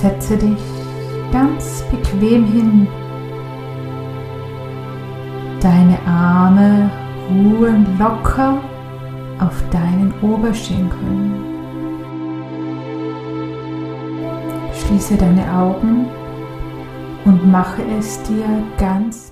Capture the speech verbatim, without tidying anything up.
Setze dich ganz bequem hin. Deine Arme ruhen locker auf deinen Oberschenkeln. Schließe deine Augen und mache es dir ganz